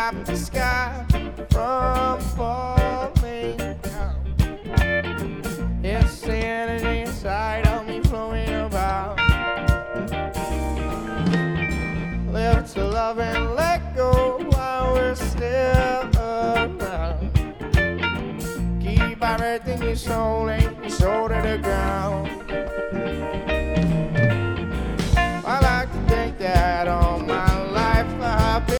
stop the sky from falling down. It's the energy inside of me flowing about. Live to love and let go while we're still around. Keep everything you soul.